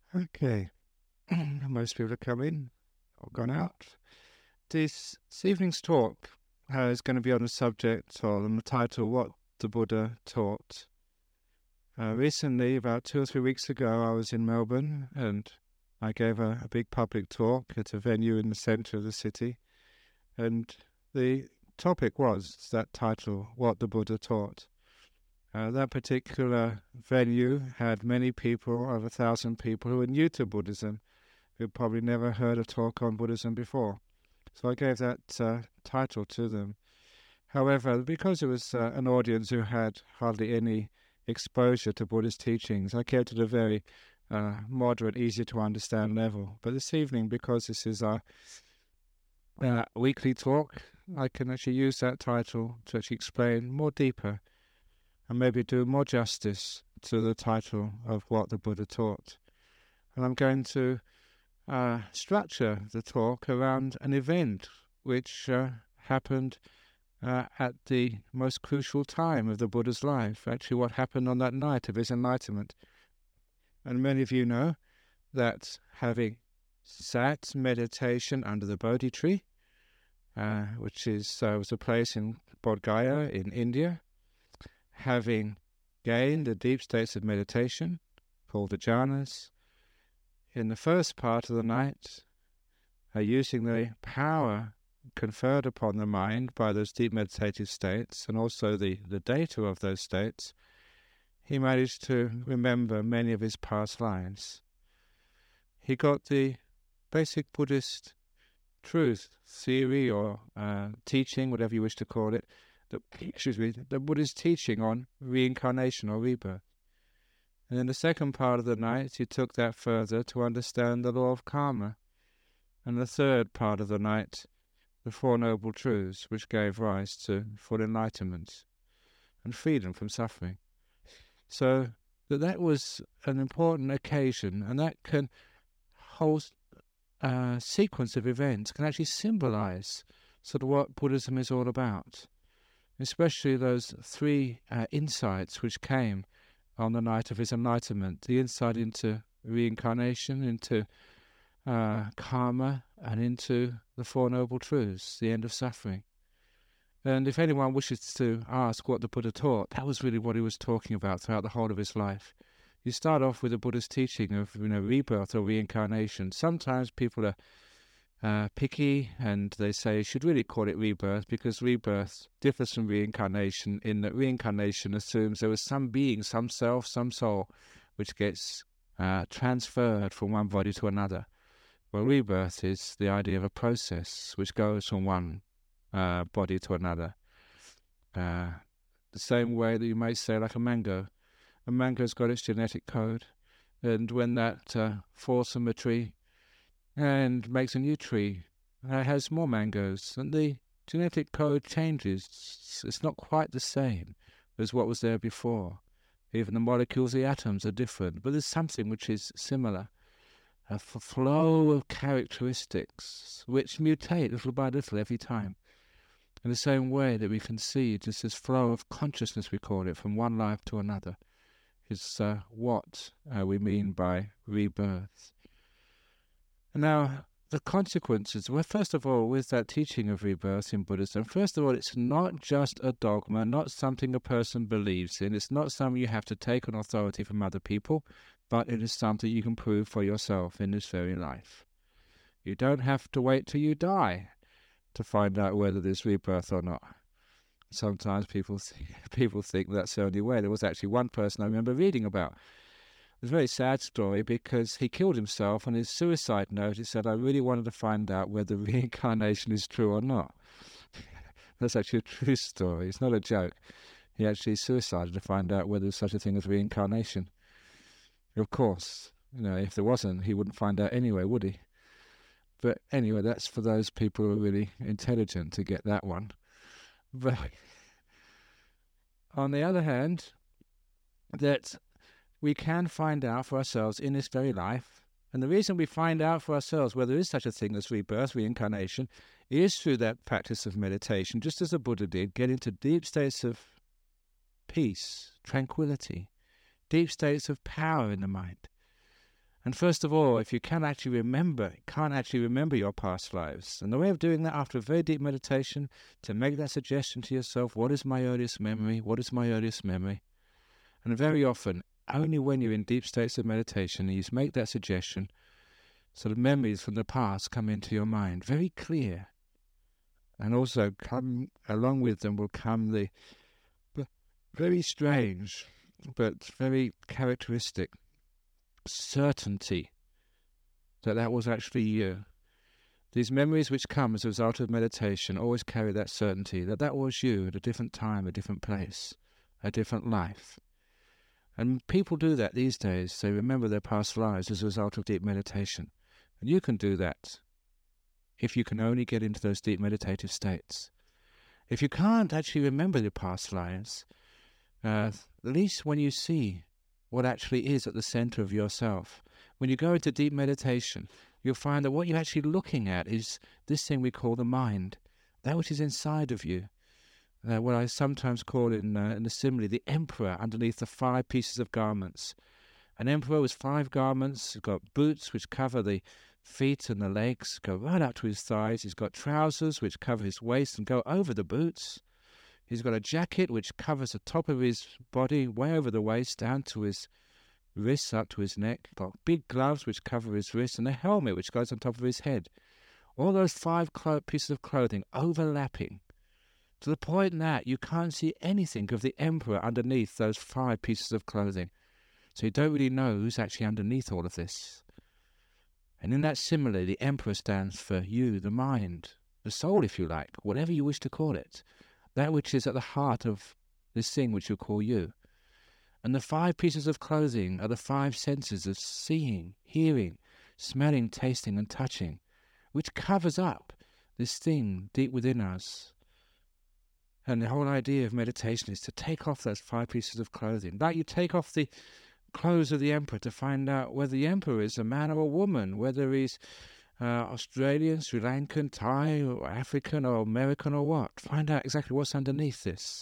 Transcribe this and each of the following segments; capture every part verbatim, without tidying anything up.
Okay, most people have come in or gone out. This, this evening's talk uh, is going to be on the subject or on the title, What the Buddha Taught. Uh, recently, about two or three weeks ago, I was in Melbourne and I gave a, a big public talk at a venue in the centre of the city. And the topic was that title, What the Buddha Taught. Uh, that particular venue had many people, over a thousand people, who were new to Buddhism, who'd probably never heard a talk on Buddhism before. So I gave that uh, title to them. However, because it was uh, an audience who had hardly any exposure to Buddhist teachings, I kept it a very uh, moderate, easy to understand level. But this evening, because this is our uh, weekly talk, I can actually use that title to actually explain more deeper and maybe do more justice to the title of what the Buddha taught. And I'm going to uh, structure the talk around an event which uh, happened uh, at the most crucial time of the Buddha's life, actually what happened on that night of his enlightenment. And many of you know that having sat meditation under the Bodhi tree, uh, which is uh, was a place in Bodh Gaya in India, having gained the deep states of meditation called the jhanas, in the first part of the night, uh, using the power conferred upon the mind by those deep meditative states and also the, the data of those states, he managed to remember many of his past lives. He got the basic Buddhist truth, theory or uh, teaching, whatever you wish to call it, the, excuse me, the Buddhist teaching on reincarnation or rebirth. And in the second part of the night, he took that further to understand the law of karma. And the third part of the night, the Four Noble Truths, which gave rise to full enlightenment and freedom from suffering. So that that was an important occasion, and that can whole uh, sequence of events can actually symbolize sort of what Buddhism is all about, especially those three uh, insights which came on the night of his enlightenment, the insight into reincarnation, into uh, karma, and into the Four Noble Truths, the end of suffering. And if anyone wishes to ask what the Buddha taught, that was really what he was talking about throughout the whole of his life. You start off with the Buddhist teaching of, you know, rebirth or reincarnation. Sometimes people are uh, picky and they say you should really call it rebirth because rebirth differs from reincarnation in that reincarnation assumes there was some being, some self, some soul, which gets uh, transferred from one body to another. Well, rebirth is the idea of a process which goes from one uh, body to another. Uh, the same way that you might say like a mango. A mango's got its genetic code, and when that uh, falls from a tree and makes a new tree, it has more mangoes, and the genetic code changes. It's not quite the same as what was there before. Even the molecules, the atoms are different, but there's something which is similar. A f- flow of characteristics which mutate little by little every time. In the same way that we can see just this flow of consciousness, we call it, from one life to another, is uh, what uh, we mean by rebirth. And now, the consequences, well, first of all, with that teaching of rebirth in Buddhism, first of all, it's not just a dogma, not something a person believes in. It's not something you have to take on authority from other people, but it is something you can prove for yourself in this very life. You don't have to wait till you die to find out whether there's rebirth or not. Sometimes people think, people think that's the only way. There was actually one person I remember reading about. It was a very sad story because he killed himself. On his suicide note, he said, I really wanted to find out whether reincarnation is true or not. That's actually a true story. It's not a joke. He actually suicided to find out whether there's such a thing as reincarnation. Of course, you know, if there wasn't, he wouldn't find out anyway, would he? But anyway, that's for those people who are really intelligent to get that one. But on the other hand, that we can find out for ourselves in this very life. And the reason we find out for ourselves whether there is such a thing as rebirth, reincarnation, is through that practice of meditation, just as the Buddha did, get into deep states of peace, tranquility, deep states of power in the mind. And first of all, if you can actually remember, can't actually remember your past lives, and the way of doing that after a very deep meditation, to make that suggestion to yourself, what is my earliest memory? What is my earliest memory? And very often, only when you're in deep states of meditation, you make that suggestion, sort of memories from the past come into your mind, very clear. And also come along with them will come the very strange, but very characteristic certainty that that was actually you. These memories which come as a result of meditation always carry that certainty that that was you at a different time, a different place, a different life. And people do that these days. They remember their past lives as a result of deep meditation. And you can do that if you can only get into those deep meditative states. If you can't actually remember your past lives, uh, at least when you see what actually is at the center of yourself, when you go into deep meditation, you'll find that what you're actually looking at is this thing we call the mind, that which is inside of you. Uh, what I sometimes call in, uh, in the simile, the emperor underneath the five pieces of garments. An emperor with five garments. He's got boots which cover the feet and the legs, go right up to his thighs. He's got trousers which cover his waist and go over the boots. He's got a jacket which covers the top of his body, way over the waist, down to his wrists, up to his neck. Got big gloves which cover his wrists, and a helmet which goes on top of his head. All those five clo- pieces of clothing overlapping, to the point that you can't see anything of the emperor underneath those five pieces of clothing. So you don't really know who's actually underneath all of this. And in that simile, the emperor stands for you, the mind, the soul, if you like, whatever you wish to call it, that which is at the heart of this thing which you call you. And the five pieces of clothing are the five senses of seeing, hearing, smelling, tasting, and touching, which covers up this thing deep within us. And the whole idea of meditation is to take off those five pieces of clothing. Like you take off the clothes of the emperor to find out whether the emperor is a man or a woman, whether he's uh, Australian, Sri Lankan, Thai, or African, or American, or what. Find out exactly what's underneath this.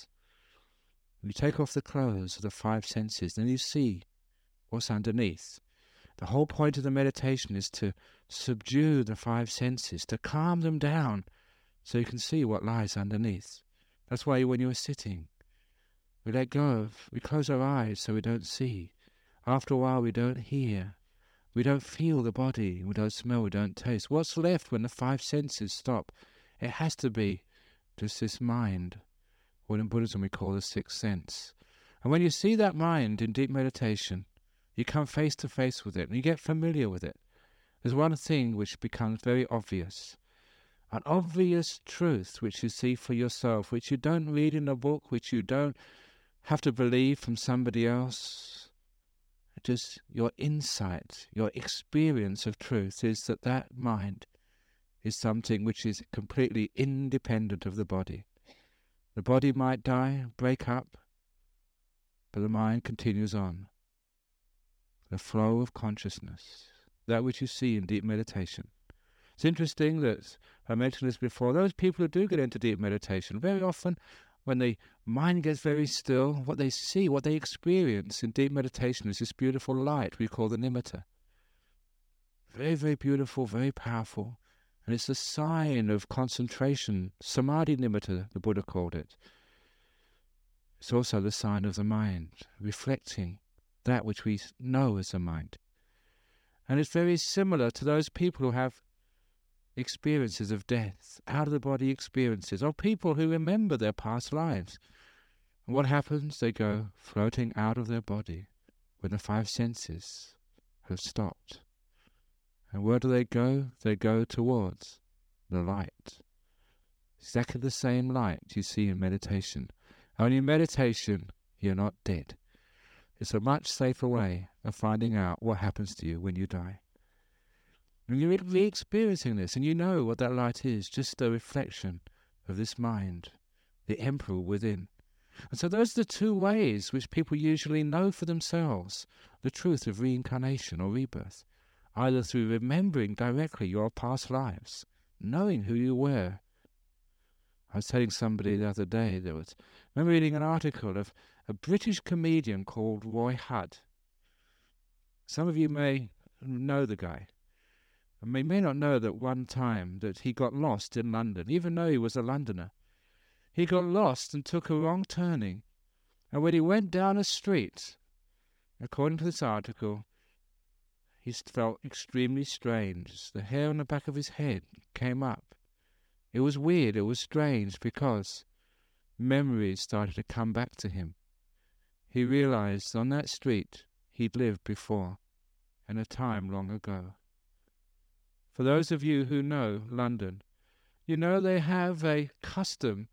You take off the clothes of the five senses, then you see what's underneath. The whole point of the meditation is to subdue the five senses, to calm them down, so you can see what lies underneath. That's why when you're sitting, we let go of, we close our eyes so we don't see. After a while we don't hear. We don't feel the body. We don't smell. We don't taste. What's left when the five senses stop? It has to be just this mind, what in Buddhism we call the sixth sense. And when you see that mind in deep meditation, you come face to face with it and you get familiar with it. There's one thing which becomes very obvious. An obvious truth which you see for yourself, which you don't read in a book, which you don't have to believe from somebody else. Just your insight, your experience of truth is that that mind is something which is completely independent of the body. The body might die, break up, but the mind continues on. The flow of consciousness, that which you see in deep meditation. It's interesting that I mentioned this before. Those people who do get into deep meditation, very often when the mind gets very still, what they see, what they experience in deep meditation is this beautiful light we call the nimitta. Very, very beautiful, very powerful. And it's a sign of concentration. Samadhi nimitta, the Buddha called it. It's also the sign of the mind, reflecting that which we know as the mind. And it's very similar to those people who have experiences of death, out-of-the-body experiences, or people who remember their past lives. And what happens? They go floating out of their body when the five senses have stopped. And where do they go? They go towards the light. Exactly the same light you see in meditation. Only in meditation, you're not dead. It's a much safer way of finding out what happens to you when you die. And you're re-experiencing this, and you know what that light is, just a reflection of this mind, the emperor within. And so those are the two ways which people usually know for themselves the truth of reincarnation or rebirth, either through remembering directly your past lives, knowing who you were. I was telling somebody the other day, there was, I remember reading an article of a British comedian called Roy Hudd. Some of you may know the guy. And they may not know that one time that he got lost in London, even though he was a Londoner. He got lost and took a wrong turning. And when he went down a street, according to this article, he felt extremely strange. The hair on the back of his head came up. It was weird, it was strange, because memories started to come back to him. He realized on that street he'd lived before, in a time long ago. For those of you who know London, you know they have a custom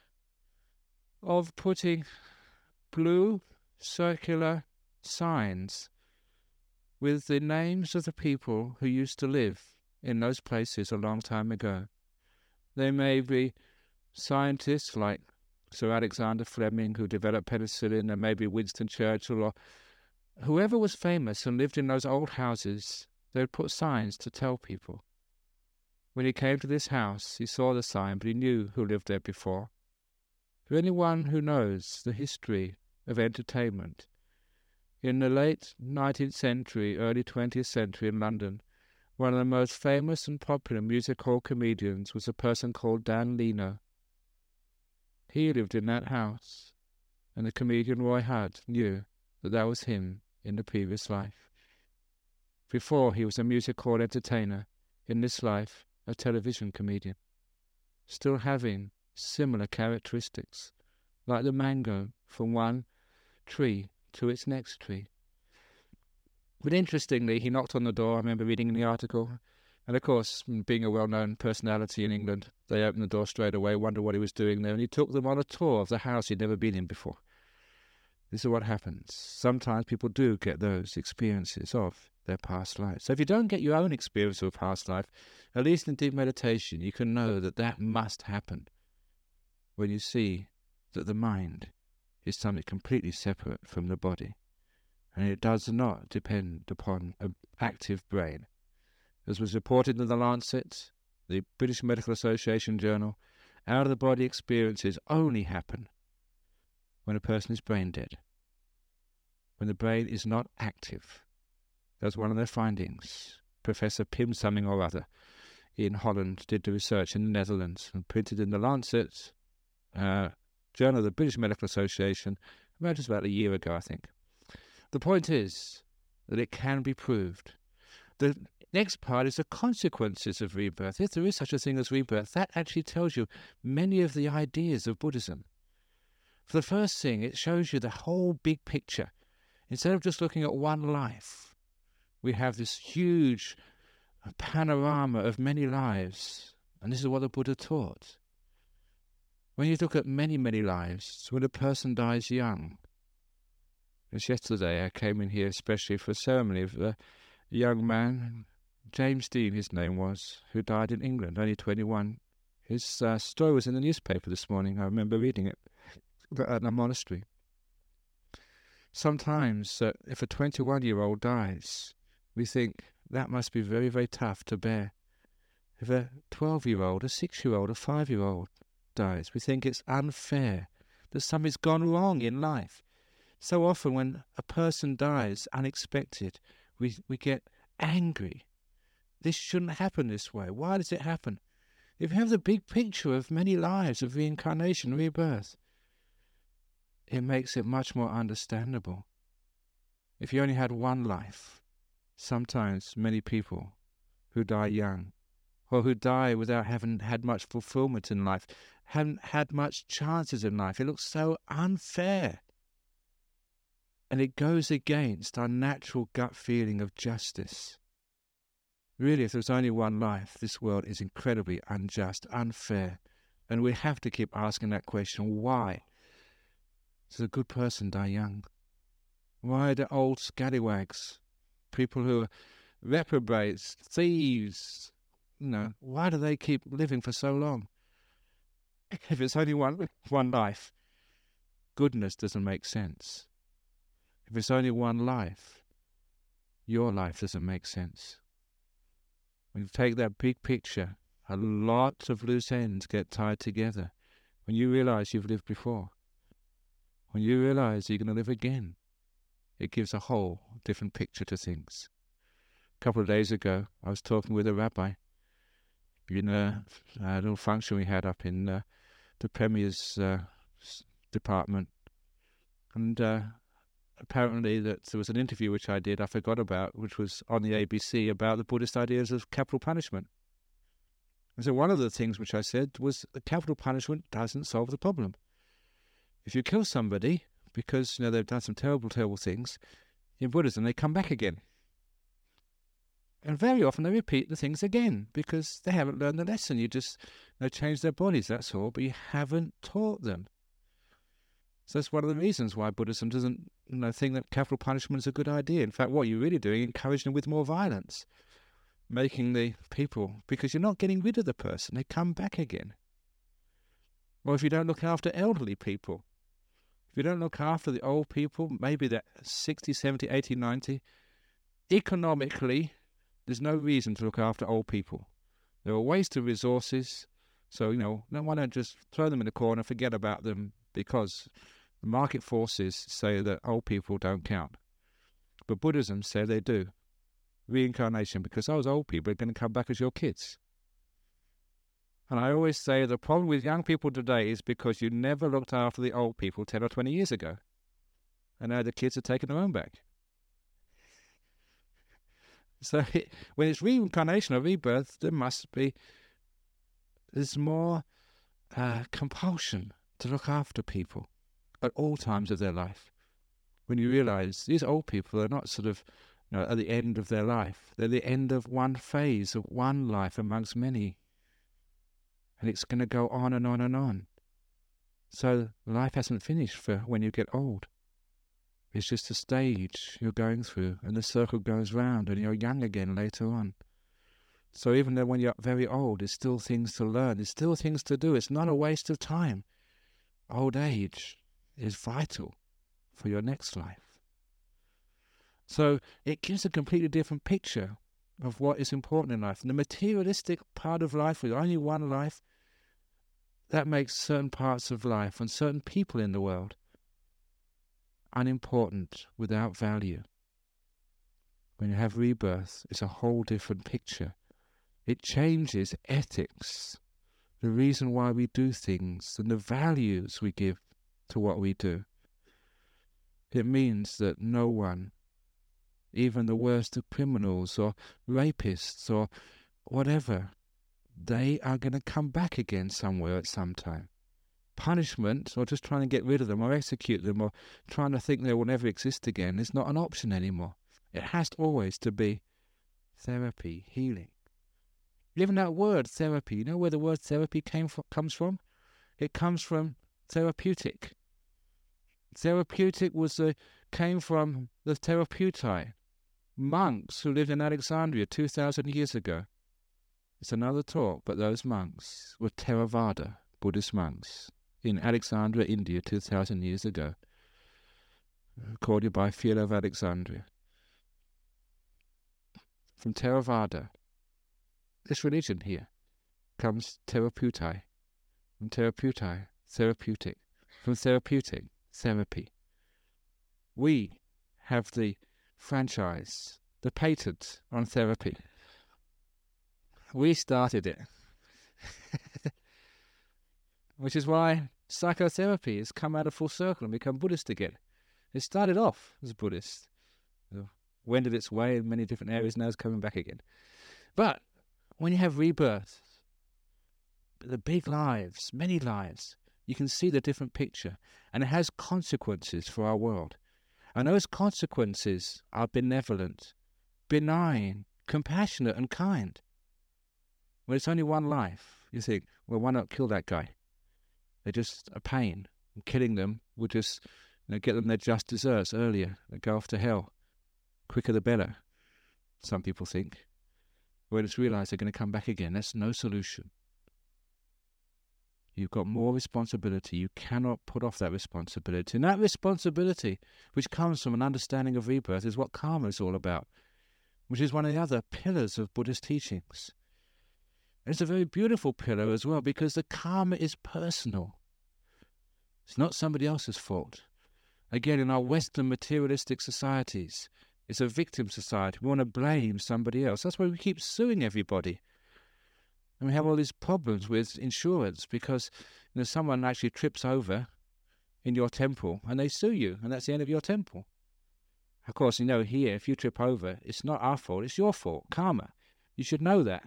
of putting blue circular signs with the names of the people who used to live in those places a long time ago. They may be scientists like Sir Alexander Fleming, who developed penicillin, and maybe Winston Churchill, or whoever was famous and lived in those old houses. They would put signs to tell people. When he came to this house, he saw the sign, but he knew who lived there before. For anyone who knows the history of entertainment, in the late nineteenth century, early twentieth century in London, one of the most famous and popular music hall comedians was a person called Dan Leno. He lived in that house, and the comedian Roy Hudd knew that that was him in the previous life. Before, he was a music hall entertainer, in this life a television comedian, still having similar characteristics, like the mango from one tree to its next tree. But interestingly, he knocked on the door, I remember reading in the article, and of course, being a well-known personality in England, they opened the door straight away, wondered what he was doing there, and he took them on a tour of the house he'd never been in before. This is what happens. Sometimes people do get those experiences of their past life. So if you don't get your own experience of a past life, at least in deep meditation, you can know that that must happen when you see that the mind is something completely separate from the body, and it does not depend upon an active brain. As was reported in The Lancet, the British Medical Association journal, out-of-the-body experiences only happen when a person is brain dead, when the brain is not active. That's one of their findings. Professor Pim something or other in Holland did the research in the Netherlands and printed in The Lancet, uh, journal of the British Medical Association, about just about a year ago, I think. The point is that it can be proved. The next part is the consequences of rebirth. If there is such a thing as rebirth, that actually tells you many of the ideas of Buddhism. For the first thing, it shows you the whole big picture. Instead of just looking at one life, we have this huge panorama of many lives, and this is what the Buddha taught. When you look at many, many lives, when a person dies young, just yesterday I came in here especially for a ceremony of a young man, James Dean his name was, who died in England, only twenty-one. His uh, story was in the newspaper this morning. I remember reading it at a monastery. Sometimes uh, if a twenty-one-year-old dies, we think that must be very, very tough to bear. If a twelve-year-old, a six-year-old, a five-year-old dies, we think it's unfair, that something's gone wrong in life. So often when a person dies unexpected, we, we get angry. This shouldn't happen this way. Why does it happen? If you have the big picture of many lives of reincarnation, rebirth, it makes it much more understandable. If you only had one life, sometimes many people who die young, or who die without having had much fulfillment in life, haven't had much chances in life. It looks so unfair. And it goes against our natural gut feeling of justice. Really, if there's only one life, this world is incredibly unjust, unfair. And we have to keep asking that question, why? Does a good person die young? Why do old scallywags, people who are reprobates, thieves, you know, why do they keep living for so long? If it's only one, one life, goodness doesn't make sense. If it's only one life, your life doesn't make sense. When you take that big picture, a lot of loose ends get tied together. When you realize you've lived before, when you realize you're going to live again, it gives a whole different picture to things. couple of days ago, I was talking with a rabbi in a, a little function we had up in uh, the Premier's uh, department. And uh, apparently that there was an interview which I did, I forgot about, which was on the A B C about the Buddhist ideas of capital punishment. And so one of the things which I said was that capital punishment doesn't solve the problem. If you kill somebody because, you know, they've done some terrible, terrible things, in Buddhism they come back again. And very often they repeat the things again because they haven't learned the lesson. You just, you know, change their bodies, that's all, but you haven't taught them. So that's one of the reasons why Buddhism doesn't, you know, think that capital punishment is a good idea. In fact, what you're really doing is encouraging them with more violence, making the people, because you're not getting rid of the person, they come back again. Or if you don't look after elderly people, if you don't look after the old people, maybe they're sixty, seventy, eighty, ninety, economically, there's no reason to look after old people. They're a waste of resources. So, you know, no, why don't just throw them in the corner, forget about them, because the market forces say that old people don't count. But Buddhism said they do. Reincarnation, because those old people are going to come back as your kids. And I always say the problem with young people today is because you never looked after the old people ten or twenty years ago. And now the kids are taking their own back. So it, when it's reincarnation or rebirth, there must be, there's more uh, compulsion to look after people at all times of their life. When you realize these old people are not sort of, you know, at the end of their life. They're the end of one phase of one life amongst many. And it's going to go on and on and on. So life hasn't finished for when you get old. It's just a stage you're going through, and the circle goes round, and you're young again later on. So even though when you're very old, there's still things to learn. There's still things to do. It's not a waste of time. Old age is vital for your next life. So it gives a completely different picture of what is important in life. And the materialistic part of life, with only one life, that makes certain parts of life and certain people in the world unimportant, without value. When you have rebirth, it's a whole different picture. It changes ethics, the reason why we do things, and the values we give to what we do. It means that no one, even the worst of criminals or rapists or whatever, they are going to come back again somewhere at some time. Punishment, or just trying to get rid of them or execute them or trying to think they will never exist again, is not an option anymore. It has always to be therapy, healing. Even that word therapy, you know where the word therapy came from, comes from? It comes from therapeutic. Therapeutic was the, came from the therapeutai, monks who lived in Alexandria two thousand years ago. It's another talk, but those monks were Theravada, Buddhist monks, in Alexandria, India, two thousand years ago, recorded by Philo of Alexandria. From Theravada, this religion here, comes therapeutai. From therapeutai, therapeutic. From therapeutic, therapy. We have the franchise, the patent on therapy. We started it. Which is why psychotherapy has come out of full circle and become Buddhist again. It started off as Buddhist, wended its way in many different areas, now it's coming back again. But when you have rebirth, the big lives, many lives, you can see the different picture, and it has consequences for our world. And those consequences are benevolent, benign, compassionate, and kind. When it's only one life, you think, well, why not kill that guy? They're just a pain. And killing them would just, you know, get them their just desserts earlier. They go off to hell. Quicker the better, some people think. When it's realized they're going to come back again, that's no solution. You've got more responsibility. You cannot put off that responsibility. And that responsibility, which comes from an understanding of rebirth, is what karma is all about, which is one of the other pillars of Buddhist teachings. It's a very beautiful pillar as well, because the karma is personal. It's not somebody else's fault. Again, in our Western materialistic societies, It's a victim society. We want to blame somebody else. That's why we keep suing everybody. And we have all these problems with insurance because, you know, someone actually trips over in your temple and they sue you, and that's the end of your temple. Of course, you know, here, if you trip over, it's not our fault, it's your fault, karma. You should know that.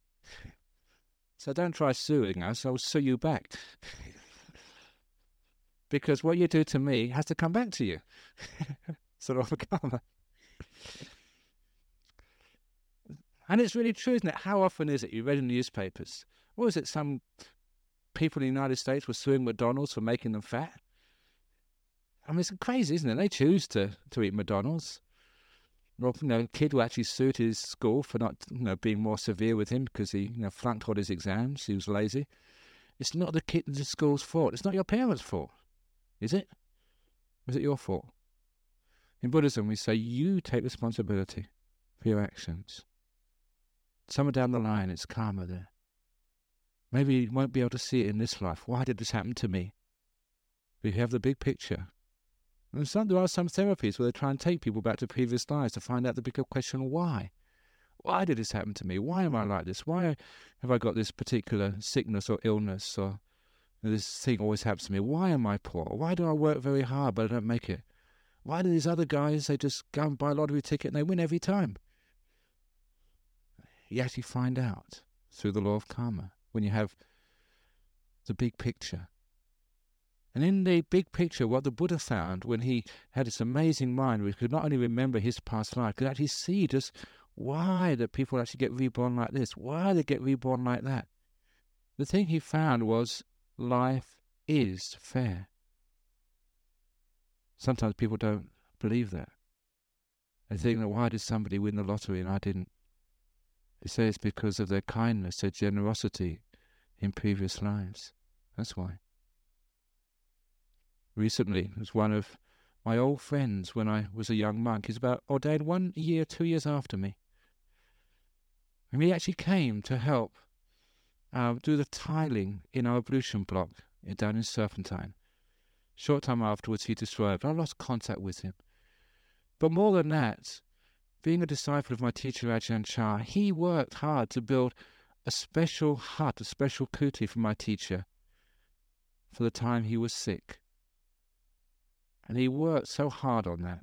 So don't try suing us, I'll sue you back. Because what you do to me has to come back to you. Sort of karma. And it's really true, isn't it? How often is it you read in the newspapers? What was it, some people in the United States were suing McDonald's for making them fat? I mean, it's crazy, isn't it? They choose to, to eat McDonald's. Or, you know, a kid who actually sued his school for not, you know, being more severe with him because he, you know, flunked all his exams. He was lazy. It's not the kid, the school's fault. It's not your parents' fault, is it? Or is it your fault? In Buddhism, we say you take responsibility for your actions. Somewhere down the line, it's karma there. Maybe you won't be able to see it in this life. Why did this happen to me? But you have the big picture. And some, there are some therapies where they try and take people back to previous lives to find out the bigger question, why? Why did this happen to me? Why am I like this? Why have I got this particular sickness or illness, or this thing always happens to me? Why am I poor? Why do I work very hard but I don't make it? Why do these other guys, they just go and buy a lottery ticket and they win every time? You actually find out through the law of karma when you have the big picture. And in the big picture, what the Buddha found when he had this amazing mind, where he could not only remember his past life, could actually see just why do people actually get reborn like this, why they get reborn like that. The thing he found was life is fair. Sometimes people don't believe that. They think that why did somebody win the lottery and I didn't? They say it's because of their kindness, their generosity in previous lives. That's why. Recently, it was one of my old friends when I was a young monk. He's about ordained one year, two years after me. And he actually came to help uh, do the tiling in our ablution block down in Serpentine. Short time afterwards, he destroyed. I lost contact with him. But more than that, being a disciple of my teacher Ajahn Chah, he worked hard to build a special hut, a special kuti for my teacher for the time he was sick. And he worked so hard on that.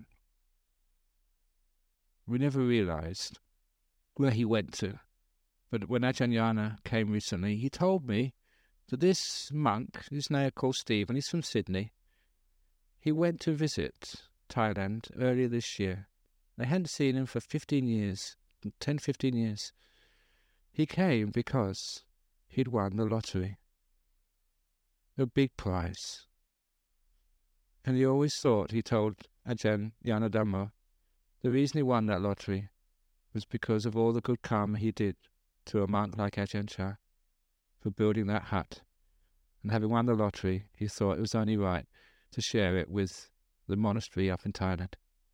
We never realized where he went to. But when Ajahn Yana came recently, he told me that this monk, his name called Steve, and he's from Sydney, he went to visit Thailand earlier this year. They hadn't seen him for fifteen years, ten, fifteen years. He came because he'd won the lottery. A big prize. And he always thought, he told Ajahn Yana Dhamma, the reason he won that lottery was because of all the good karma he did to a monk like Ajahn Chah for building that hut. And having won the lottery, he thought it was only right to share it with the monastery up in Thailand.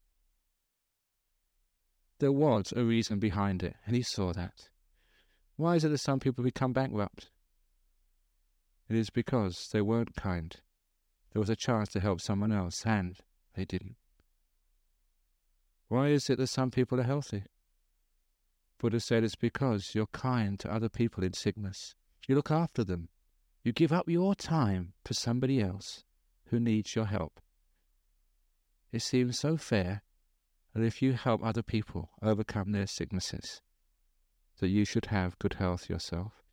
There was a reason behind it, and he saw that. Why is it that some people become bankrupt? It is because they weren't kind. There was a chance to help someone else, and they didn't. Why is it that some people are healthy? Buddha said it's because you're kind to other people in sickness. You look after them. You give up your time for somebody else who needs your help. It seems so fair that if you help other people overcome their sicknesses, that you should have good health yourself.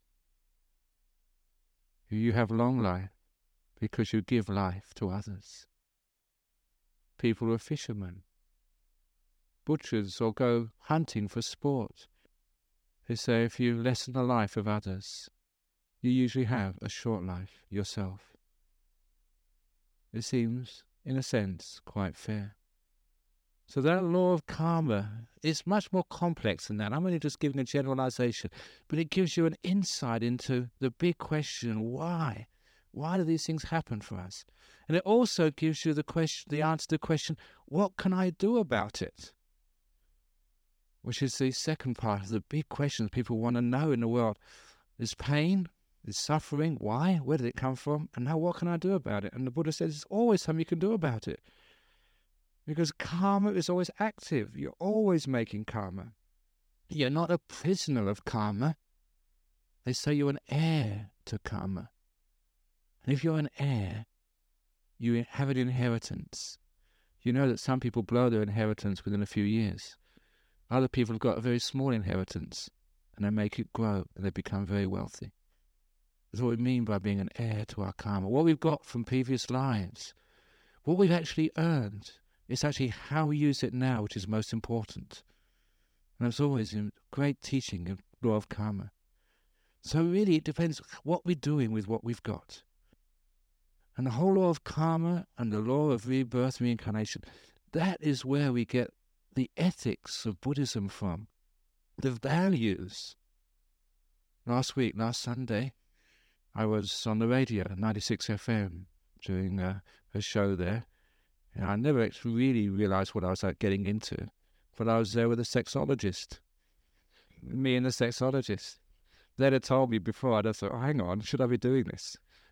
You have long life because you give life to others. People are fishermen, butchers, or go hunting for sport. They say if you lessen the life of others, you usually have a short life yourself. It seems, in a sense, quite fair. So that law of karma is much more complex than that. I'm only just giving a generalization, but it gives you an insight into the big question, why? Why do these things happen for us? And it also gives you the question, the answer to the question, what can I do about it? Which is the second part of the big questions people want to know in the world. There's pain, there's suffering. Why? Where did it come from? And now what can I do about it? And the Buddha says there's always something you can do about it. Because karma is always active. You're always making karma. You're not a prisoner of karma. They say you're an heir to karma. And if you're an heir, you have an inheritance. You know that some people blow their inheritance within a few years. Other people have got a very small inheritance, and they make it grow, and they become very wealthy. That's what we mean by being an heir to our karma. What we've got from previous lives, what we've actually earned, it's actually how we use it now which is most important. And that's always in great teaching of law of karma. So really it depends what we're doing with what we've got. And the whole law of karma and the law of rebirth, reincarnation, that is where we get the ethics of Buddhism from, the values. Last week, last Sunday, I was on the radio, ninety-six F M, doing a, a show there. And I never actually really realized what I was like, getting into, but I was there with a sexologist, me and the sexologist. They'd have told me before, I'd have thought, oh, hang on, should I be doing this?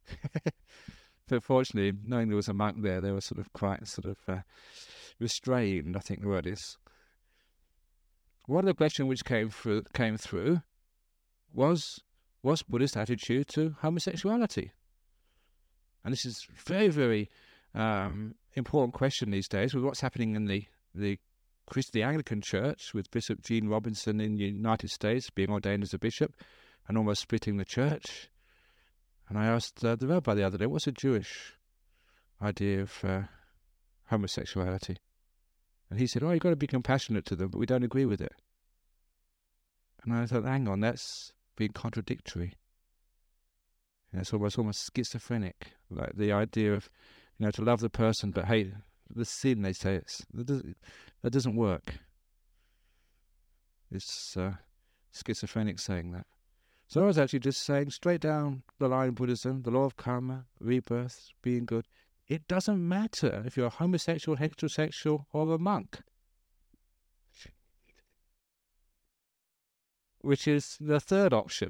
But fortunately, knowing there was a monk there, they were sort of quite sort of uh, restrained, I think the word is. One of the questions which came through, came through was, what's Buddhist attitude to homosexuality? And this is very, very um, important question these days with what's happening in the, the, Christ, the Anglican Church, with Bishop Gene Robinson in the United States being ordained as a bishop and almost splitting the church. And I asked uh, the rabbi the other day, what's a Jewish idea of uh, homosexuality? And he said, oh, you've got to be compassionate to them, but we don't agree with it. And I thought, hang on, that's being contradictory. You know, it's almost, almost schizophrenic, like the idea of, you know, to love the person but hate the sin, they say. It's, that, doesn't, that doesn't work. It's uh, schizophrenic saying that. So I was actually just saying, straight down the line of Buddhism, the law of karma, rebirth, being good, it doesn't matter if you're a homosexual, heterosexual, or a monk. Which is the third option.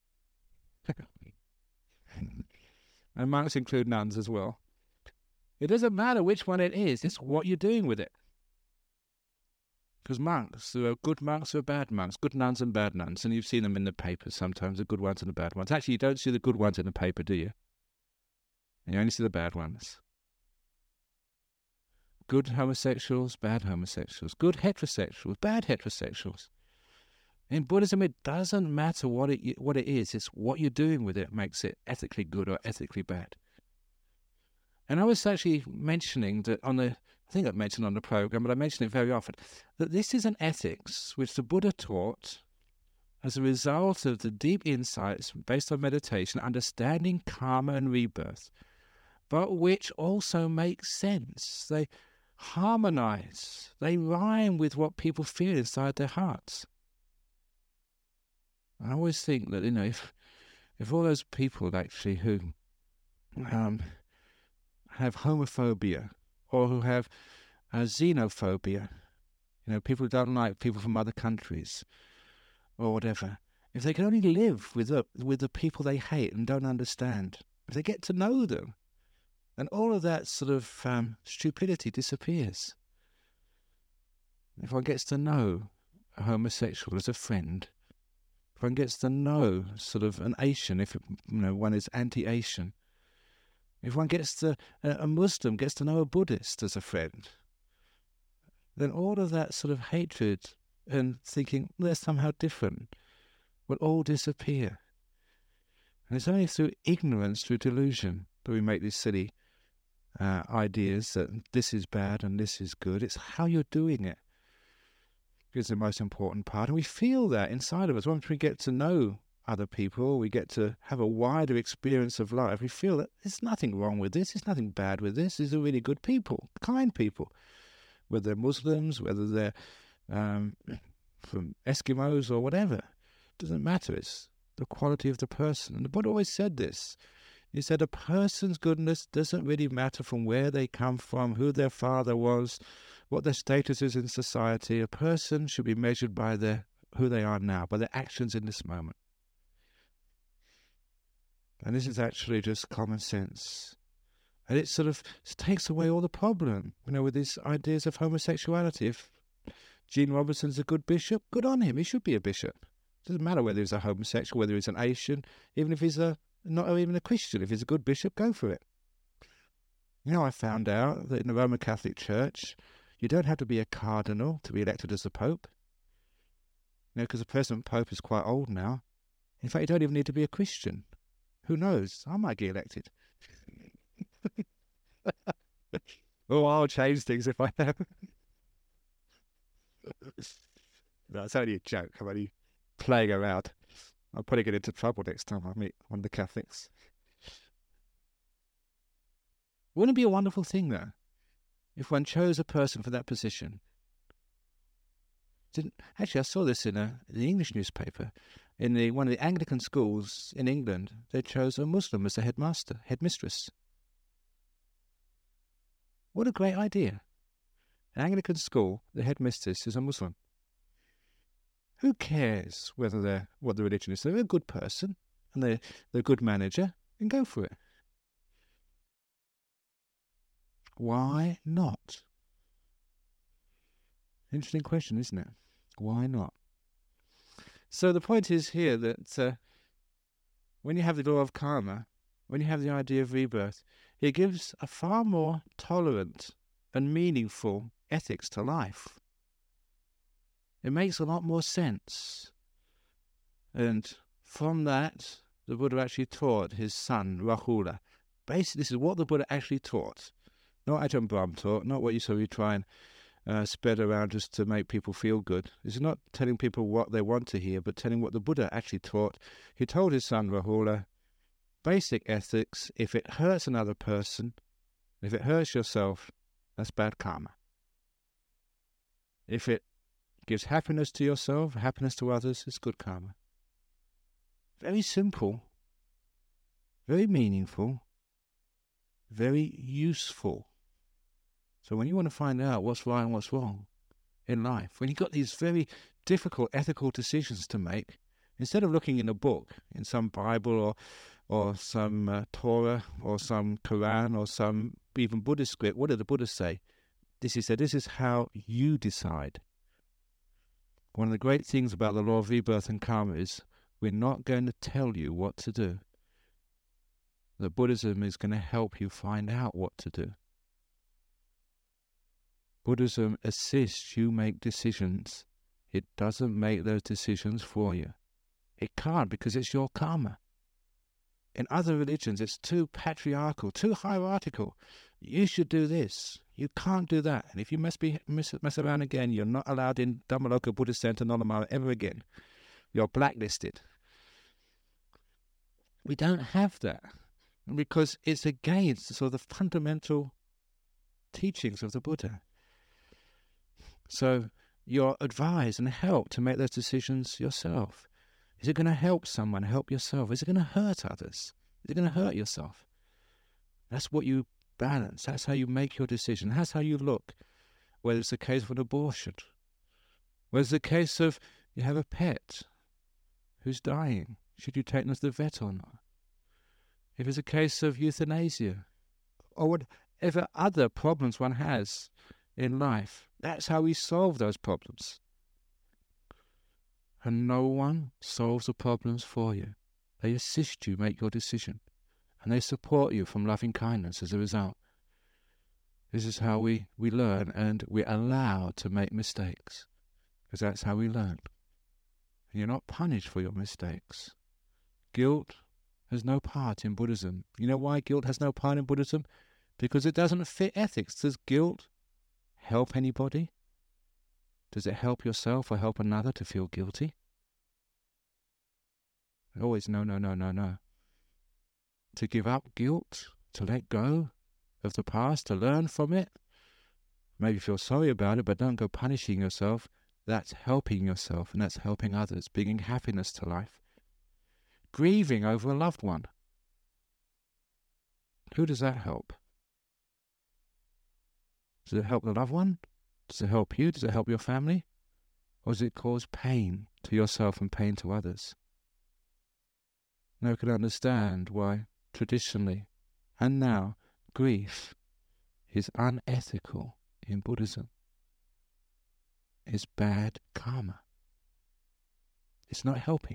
And monks include nuns as well. It doesn't matter which one it is, it's what you're doing with it. Because monks, there are good monks, there are bad monks, good nuns and bad nuns, and you've seen them in the papers sometimes, the good ones and the bad ones. Actually, you don't see the good ones in the paper, do you? And you only see the bad ones. Good homosexuals, bad homosexuals, good heterosexuals, bad heterosexuals. In Buddhism, it doesn't matter what it what it is, it's what you're doing with it makes it ethically good or ethically bad. And I was actually mentioning that on the, I think I've mentioned on the program, but I mention it very often, that this is an ethics which the Buddha taught as a result of the deep insights based on meditation, understanding karma and rebirth, but which also makes sense. They harmonize, they rhyme with what people feel inside their hearts. I always think that, you know, if, if all those people actually who um, have homophobia or who have uh, xenophobia, you know, people who don't like people from other countries or whatever, if they can only live with the, with the people they hate and don't understand, if they get to know them, then all of that sort of um, stupidity disappears. If one gets to know a homosexual as a friend, if one gets to know sort of an Asian, if you know one is anti-Asian, if one gets to, a Muslim gets to know a Buddhist as a friend, then all of that sort of hatred and thinking they're somehow different will all disappear. And it's only through ignorance, through delusion, that we make these silly uh, ideas that this is bad and this is good. It's how you're doing it is the most important part. And we feel that inside of us. Once we get to know other people, we get to have a wider experience of life, we feel that there's nothing wrong with this, there's nothing bad with this, these are really good people, kind people. Whether they're Muslims, whether they're um, from Eskimos or whatever, it doesn't matter. It's the quality of the person. And the Buddha always said this. He said a person's goodness doesn't really matter from where they come from, who their father was, what their status is in society. A person should be measured by their who they are now, by their actions in this moment. And this is actually just common sense. And it sort of takes away all the problem, you know, with these ideas of homosexuality. If Gene Robinson's a good bishop, good on him. He should be a bishop. It doesn't matter whether he's a homosexual, whether he's an Asian, even if he's a not even a Christian. If he's a good bishop, go for it. You know, I found out that in the Roman Catholic Church, you don't have to be a cardinal to be elected as the Pope. You know, because the present Pope is quite old now. In fact, you don't even need to be a Christian. Who knows? I might get elected. Oh, I'll change things if I am. No, it's only a joke. I'm only playing around. I'll probably get into trouble next time I meet one of the Catholics. Wouldn't it be a wonderful thing, though, if one chose a person for that position? Didn't, actually, I saw this in, a, in the English newspaper. In the one of the Anglican schools in England, they chose a Muslim as the headmaster, headmistress. What a great idea. An Anglican school, the headmistress is a Muslim. Who cares whether they're what the religion is? They're a good person and they're, they're a good manager, and go for it. Why not? Interesting question, isn't it? Why not? So the point is here that uh, when you have the law of karma, when you have the idea of rebirth, it gives a far more tolerant and meaningful ethics to life. It makes a lot more sense. And from that, the Buddha actually taught his son, Rahula. Basically, this is what the Buddha actually taught. Not Ajahn Brahm taught, not what you sort of try and uh, spread around just to make people feel good. This is not telling people what they want to hear, but telling what the Buddha actually taught. He told his son, Rahula, basic ethics: if it hurts another person, if it hurts yourself, that's bad karma. If it gives happiness to yourself, happiness to others, it's good karma. Very simple, very meaningful, very useful. So when you want to find out what's right and what's wrong in life, when you've got these very difficult ethical decisions to make, instead of looking in a book, in some Bible or or some uh, Torah or some Quran or some even Buddhist script, what did the Buddha say? This is, this is how you decide. One of the great things about the law of rebirth and karma is we're not going to tell you what to do. The Buddhism is going to help you find out what to do. Buddhism assists you make decisions. It doesn't make those decisions for you. It can't, because it's your karma. In other religions, it's too patriarchal, too hierarchical. You should do this. You can't do that. And if you mess, be, mess, mess around again, you're not allowed in Dhammaloka Buddhist Center Nollamara ever again. You're blacklisted. We don't have that, because it's against the sort of the fundamental teachings of the Buddha. So you're advised and helped to make those decisions yourself. Is it going to help someone? Help yourself. Is it going to hurt others? Is it going to hurt yourself? That's what you balance. That's how you make your decision. That's how you look. Whether it's a case of an abortion, whether it's a case of you have a pet who's dying, should you take them to the vet or not? If it's a case of euthanasia, or whatever other problems one has in life, that's how we solve those problems. And no one solves the problems for you. They assist you make your decision, and they support you from loving kindness as a result. This is how we, we learn, and we're allowed to make mistakes, because that's how we learn. And you're not punished for your mistakes. Guilt has no part in Buddhism. You know why guilt has no part in Buddhism? Because it doesn't fit ethics. Does guilt help anybody? Does it help yourself or help another to feel guilty? Always no, no, no, no, no. To give up guilt, to let go of the past, to learn from it, maybe feel sorry about it, but don't go punishing yourself. That's helping yourself, and that's helping others, bringing happiness to life. Grieving over a loved one. Who does that help? Does it help the loved one? Does it help you? Does it help your family? Or does it cause pain to yourself and pain to others? Now we can understand why traditionally and now grief is unethical in Buddhism. It's bad karma. It's not helping.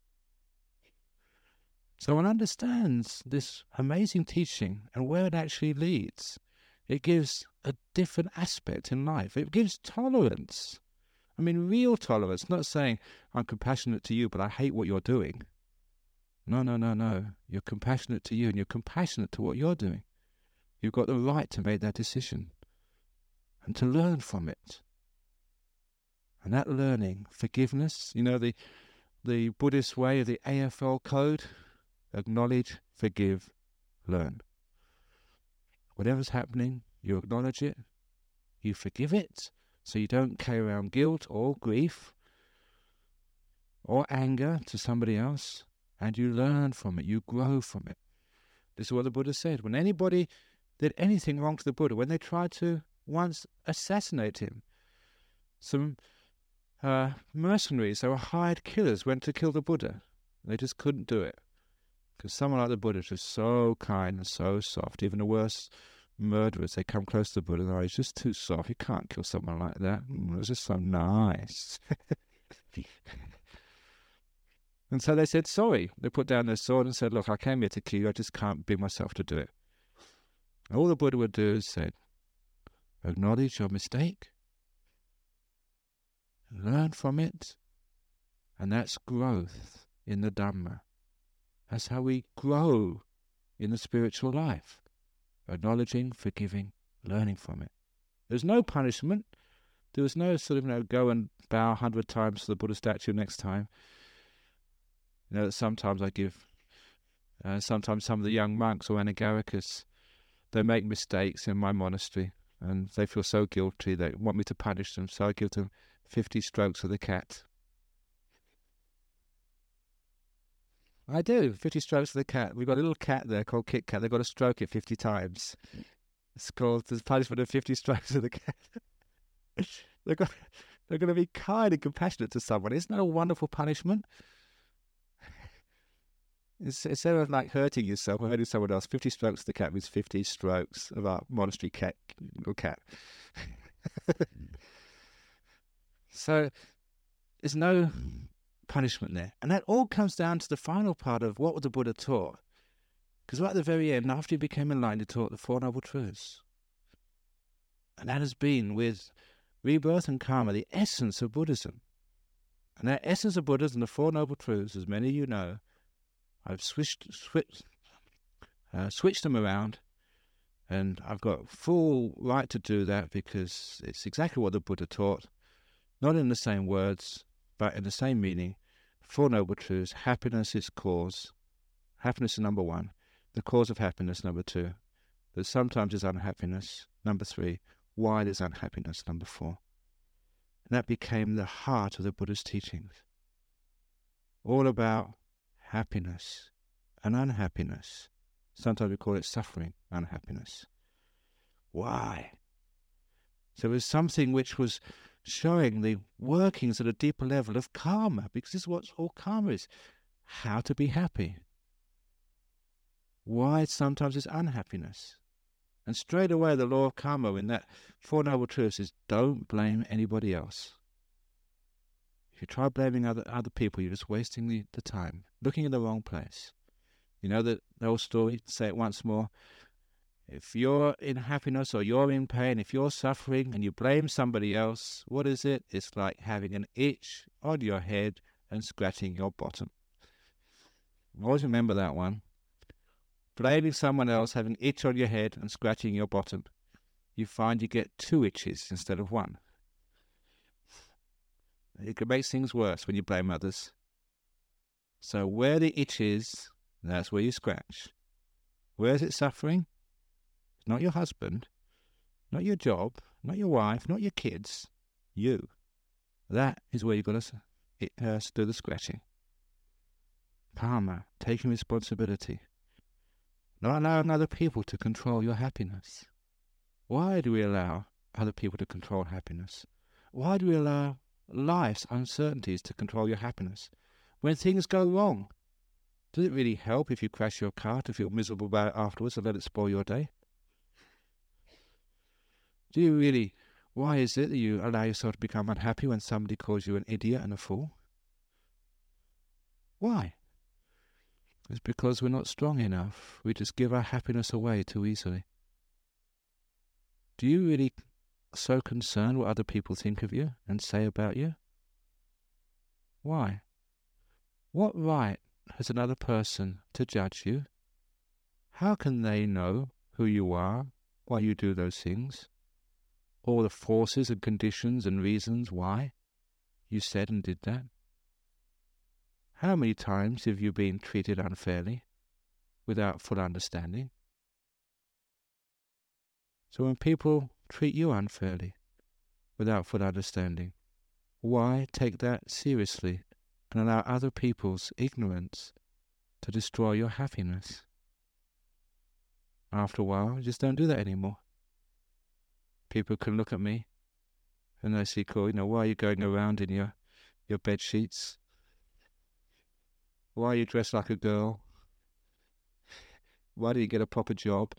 So one understands this amazing teaching and where it actually leads. It gives a different aspect in life. It gives tolerance. I mean, real tolerance, not saying, I'm compassionate to you, but I hate what you're doing. No, no, no, no. You're compassionate to you and you're compassionate to what you're doing. You've got the right to make that decision and to learn from it. And that learning, forgiveness, you know, the, the Buddhist way of the A F L code, acknowledge, forgive, learn. Whatever's happening, you acknowledge it, you forgive it, so you don't carry around guilt or grief or anger to somebody else, and you learn from it, you grow from it. This is what the Buddha said. When anybody did anything wrong to the Buddha, when they tried to once assassinate him, some uh, mercenaries, they were hired killers, went to kill the Buddha. They just couldn't do it. Because someone like the Buddha is just so kind and so soft. Even the worst murderers, they come close to the Buddha and, oh, he's just too soft. You can't kill someone like that. Mm, it's just so nice. And so they said, sorry. They put down their sword and said, look, I came here to kill you. I just can't bring myself to do it. And all the Buddha would do is say, acknowledge your mistake, learn from it, and that's growth in the Dhamma. That's how we grow in the spiritual life. Acknowledging, forgiving, learning from it. There's no punishment. There was no sort of, you know, go and bow a hundred times to the Buddha statue next time. You know, that sometimes I give, uh, sometimes some of the young monks or Anagarikas, they make mistakes in my monastery and they feel so guilty, they want me to punish them, so I give them fifty strokes of the cat. I do, fifty strokes of the cat. We've got a little cat there called Kit Kat. They've got to stroke it fifty times. It's called the punishment of fifty strokes of the cat. they're, got, they're going to be kind and compassionate to someone. Isn't that a wonderful punishment? It's, instead of like hurting yourself or hurting someone else, fifty strokes of the cat means fifty strokes of our monastery cat, little cat. So there's no punishment there. And that all comes down to the final part of what the Buddha taught. Because right at the very end, after he became enlightened, he taught the Four Noble Truths. And that has been, with rebirth and karma, the essence of Buddhism. And that essence of Buddhism, the Four Noble Truths, as many of you know, I've switched, switched, uh, switched them around, and I've got full right to do that because it's exactly what the Buddha taught, not in the same words, but in the same meaning. Four Noble Truths. Happiness is cause. Happiness is number one. The cause of happiness, number two. That sometimes is unhappiness, number three. Why there's unhappiness, number four. And that became the heart of the Buddha's teachings. All about happiness and unhappiness. Sometimes we call it suffering, unhappiness. Why? So it was something which was showing the workings at a deeper level of karma, because this is what all karma is. How to be happy. Why sometimes it's unhappiness. And straight away the law of karma in that Four Noble Truths is don't blame anybody else. If you try blaming other other people, you're just wasting the, the time, looking in the wrong place. You know that the old story, say it once more. If you're in happiness or you're in pain, if you're suffering and you blame somebody else, what is it? It's like having an itch on your head and scratching your bottom. Always remember that one. Blaming someone else, having an itch on your head and scratching your bottom. You find you get two itches instead of one. It can make things worse when you blame others. So where the itch is, that's where you scratch. Where is it suffering? It's not your husband, not your job, not your wife, not your kids. You. That is where you've got to it, uh, do the scratching. Karma, taking responsibility. Not allowing other people to control your happiness. Why do we allow other people to control happiness? Why do we allow life's uncertainties to control your happiness? When things go wrong, does it really help if you crash your car to feel miserable about it afterwards and let it spoil your day? Do you really, why is it that you allow yourself to become unhappy when somebody calls you an idiot and a fool? Why? It's because we're not strong enough. We just give our happiness away too easily. Do you really so concerned what other people think of you and say about you? Why? What right has another person to judge you? How can they know who you are, why you do those things? All the forces and conditions and reasons why you said and did that? How many times have you been treated unfairly without full understanding? So when people treat you unfairly without full understanding, why take that seriously and allow other people's ignorance to destroy your happiness? After a while, just don't do that anymore. People can look at me and they see, cool, you know, why are you going around in your, your bed sheets? Why are you dressed like a girl? Why do you get a proper job?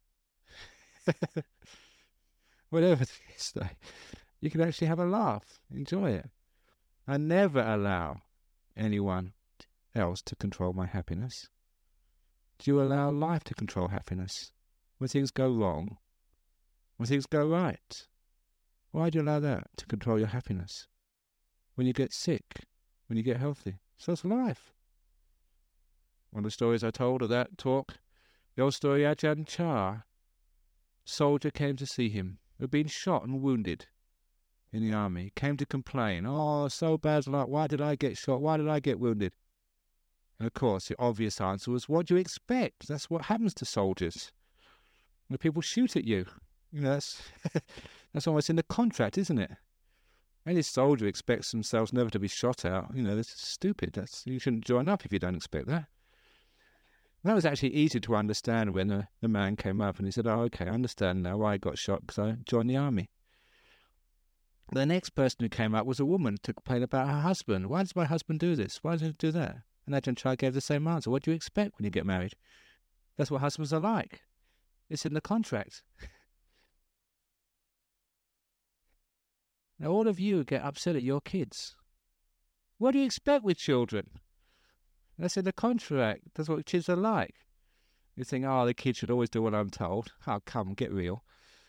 Whatever it is, though, you can actually have a laugh, enjoy it. I never allow anyone else to control my happiness. Do you allow life to control happiness? When things go wrong, when things go right, why do you allow that to control your happiness? When you get sick, when you get healthy, so it's life. One of the stories I told of that talk, the old story, Ajahn Chah, soldier came to see him, who had been shot and wounded in the army, came to complain, oh, so bad, like, why did I get shot, why did I get wounded? And of course, the obvious answer was, what do you expect? That's what happens to soldiers. When people shoot at you, you know, that's, that's almost in the contract, isn't it? Any soldier expects themselves never to be shot at. You know, that's stupid. That's, you shouldn't join up if you don't expect that. That was actually easy to understand when the, the man came up and he said, oh, okay, I understand now why I got shot, because I joined the army. The next person who came up was a woman to complain about her husband. Why does my husband do this? Why does he do that? And Ajahn Chah gave the same answer. What do you expect when you get married? That's what husbands are like. It's in the contract. Now all of you get upset at your kids. What do you expect with children? That's in the contract. That's what kids are like. You think, oh, the kid should always do what I'm told. Oh, come, get real.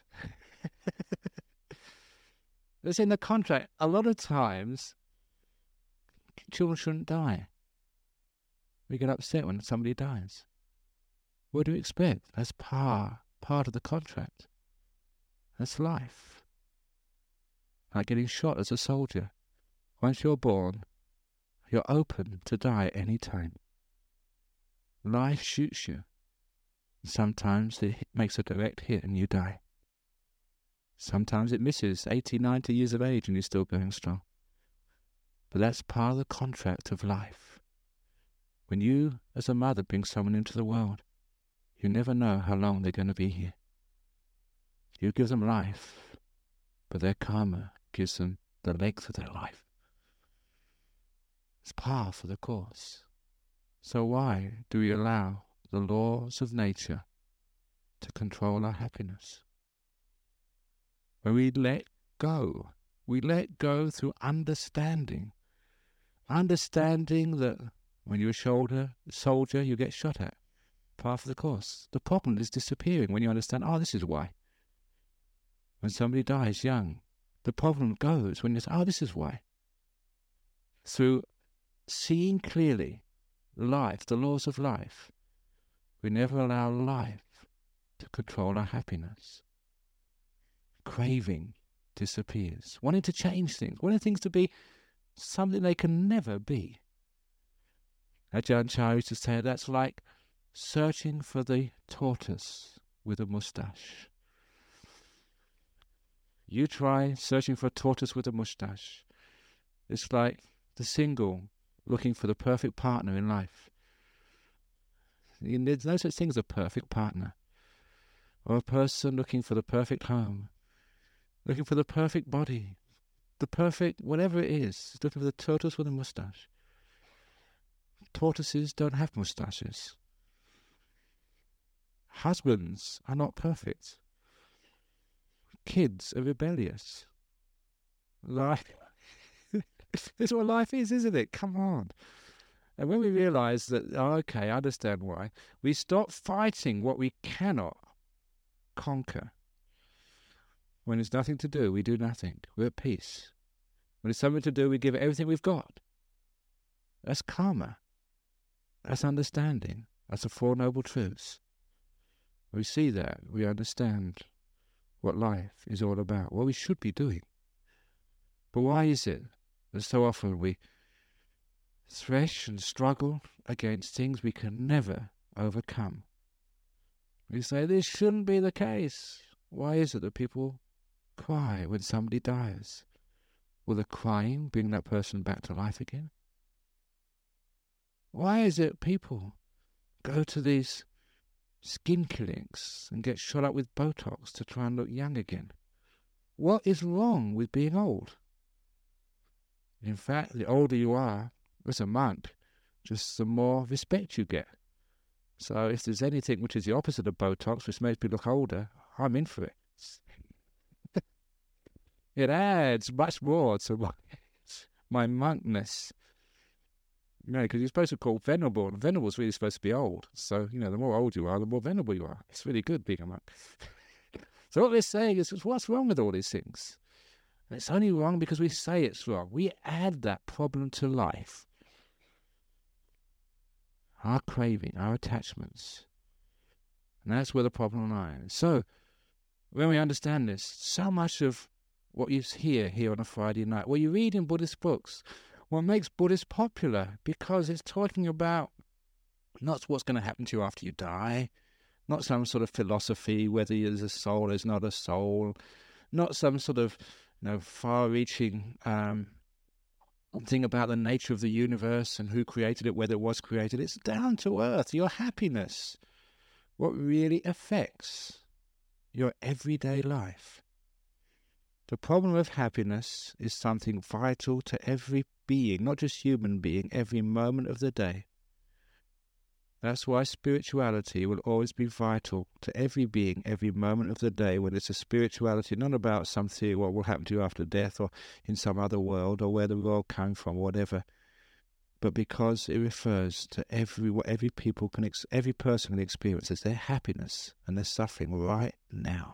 It's in the contract. A lot of times, children shouldn't die. We get upset when somebody dies. What do you expect? That's part, part of the contract. That's life. Like getting shot as a soldier. Once you're born, you're open to die at any time. Life shoots you. Sometimes it makes a direct hit and you die. Sometimes it misses, eighty, ninety years of age and you're still going strong. But that's part of the contract of life. When you, as a mother, bring someone into the world, you never know how long they're going to be here. You give them life, but their karma gives them the length of their life. It's par for the course. So why do we allow the laws of nature to control our happiness? When we let go, we let go through understanding. Understanding that when you're a shoulder, soldier, you get shot at. Par for the course. The problem is disappearing when you understand, oh, this is why. When somebody dies young, the problem goes when you say, oh, this is why. Through seeing clearly life, the laws of life, we never allow life to control our happiness. Craving disappears. Wanting to change things, wanting things to be something they can never be. Ajahn Chah used to say that's like searching for the tortoise with a moustache. You try searching for a tortoise with a moustache. It's like the single looking for the perfect partner in life. There's no such thing as a perfect partner. Or a person looking for the perfect home. Looking for the perfect body. The perfect, whatever it is. Looking for the tortoise with a moustache. Tortoises don't have moustaches. Husbands are not perfect. kids are rebellious. Life, that's what life is, isn't it? Come on. And when we realise that, oh, okay, I understand why, we stop fighting what we cannot conquer. When there's nothing to do, we do nothing. We're at peace. When there's something to do, we give it everything we've got. That's karma. That's understanding. That's the Four Noble Truths. We see that. We understand what life is all about, what we should be doing. But why is it that so often we thresh and struggle against things we can never overcome? We say, this shouldn't be the case. Why is it that people cry when somebody dies? Will the crying bring that person back to life again? Why is it people go to these skin clinics and get shot up with Botox to try and look young again? What is wrong with being old? In fact, the older you are, as a monk, just the more respect you get. So if there's anything which is the opposite of Botox, which makes me look older, I'm in for it. It adds much more to my, my monkness. You know, because you're supposed to call venerable, and venerable is really supposed to be old. So, you know, the more old you are, the more venerable you are. It's really good being a monk. So what we're saying is, what's wrong with all these things? And it's only wrong because we say it's wrong. We add that problem to life. Our craving, our attachments. And that's where the problem lies. So, when we understand this, so much of what you hear here on a Friday night, what you read in Buddhist books, what makes Buddhist popular, because it's talking about not what's going to happen to you after you die, not some sort of philosophy, whether there's a soul, there's not a soul, not some sort of, you know, far-reaching um, thing about the nature of the universe and who created it, whether it was created. It's down to earth, your happiness, what really affects your everyday life. The problem of happiness is something vital to every being, not just human being, every moment of the day. That's why spirituality will always be vital to every being, every moment of the day, when it's a spirituality not about some theory, what will happen to you after death or in some other world or where the world came from, whatever, but because it refers to every what every people can, ex- every person can experience as their happiness and their suffering right now.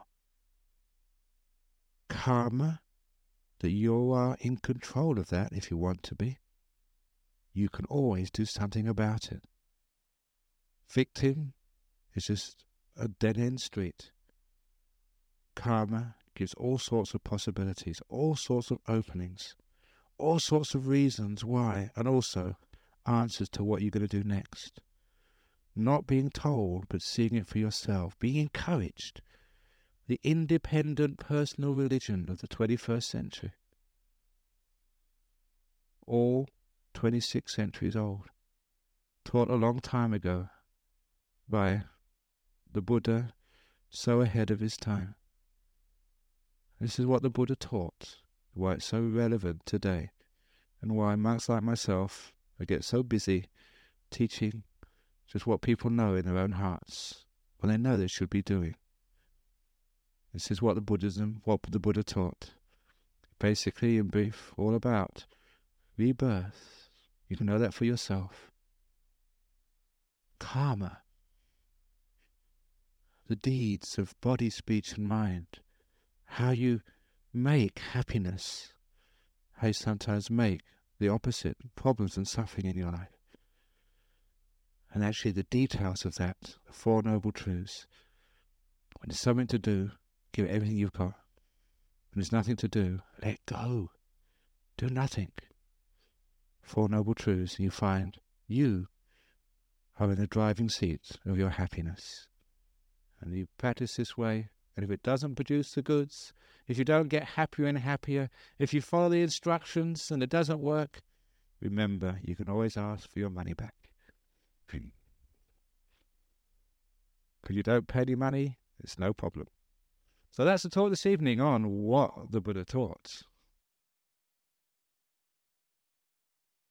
Karma, that you are in control of that if you want to be. You can always do something about it. Victim is just a dead-end street. Karma gives all sorts of possibilities, all sorts of openings, all sorts of reasons why, and also answers to what you're going to do next. Not being told, but seeing it for yourself, being encouraged. The independent personal religion of the twenty-first century. All twenty-six centuries old. Taught a long time ago by the Buddha, so ahead of his time. This is what the Buddha taught, why it's so relevant today, and why monks like myself I get so busy teaching just what people know in their own hearts, what they know they should be doing. This is what the Buddhism, what the Buddha taught. Basically, in brief, all about rebirth. You can know that for yourself. Karma. The deeds of body, speech and mind. How you make happiness. How you sometimes make the opposite, problems and suffering in your life. And actually the details of that, the Four Noble Truths. When there's something to do, give it everything you've got. When there's nothing to do, let go. Do nothing. Four Noble Truths, and you find you are in the driving seat of your happiness. And you practice this way, and if it doesn't produce the goods, if you don't get happier and happier, if you follow the instructions and it doesn't work, remember, you can always ask for your money back. Because you don't pay any money, it's no problem. So that's the talk this evening on what the Buddha taught.